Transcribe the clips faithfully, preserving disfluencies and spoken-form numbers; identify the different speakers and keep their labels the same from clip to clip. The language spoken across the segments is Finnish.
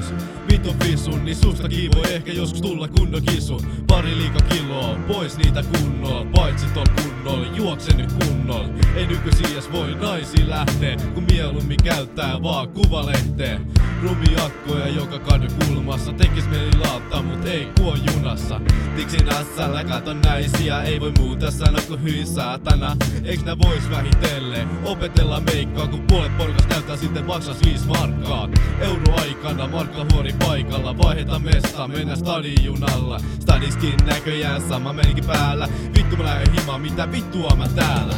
Speaker 1: taas vitun fisun, niin susta voi ehkä joskus tulla kunnon kisu. Pari liika kiloa, pois niitä kunnolla, paitsi tol kunnolla, juokse nyt kunnolla. Ei nykyisin edes voi naisiin lähtee, kun mieluummin käyttää vaan kuvalehteen. Rumiakkoja joka kadun kulmassa, tekis mieli lauttaa, mut ei kuo junassa. Tiksi nassalla katon naisia, ei voi muuta sanoa kuin hyi saatana. Eiks nää vois vähitellen opetella meikkaa, kun puolet porukasta näyttää sitten maksas viis markkaa. Euroaikana markka huori paikalla, vaiheta mesta, mennä stadionalla. Stadiskin näköjään sama meininki päällä. Vittu mä lähden himaan, mitä vittua mä täällä.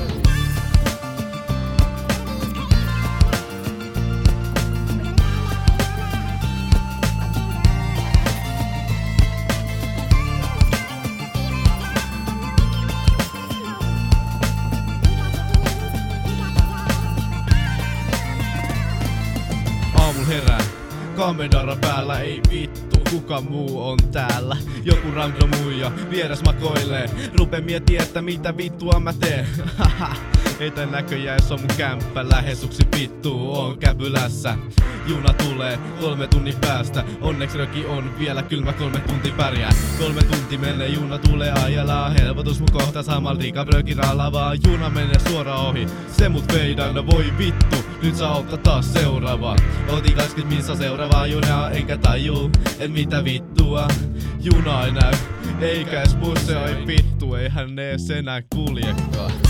Speaker 1: Aamulla herää, kamedara päällä, ei vittu, kuka muu on täällä. Joku random muija, vieras makoilee, rupe miettiä, että mitä vittua mä teen. Ei tän näköjään se on mun kämppä, lähesuksi vittu on käpylässä. Juna tulee kolme tunnin päästä, onneksi röki on vielä kylmä, kolme tunti pärjää. Kolme tunti menee, juna tulee ajallaan, helpotus mun kohta samalla rikabröki raalavaa. Juna menee suoraan ohi, se mut veidaan, no voi vittu, nyt saa ottaa taas seuraavaa. Otin kaksikymmentä minsa seuraavaa junaa, enkä tajuu, et mitä vittua. Juna ei näy, eikä edes busseja, ei vittu, eihän ne ees enää kuljekaan.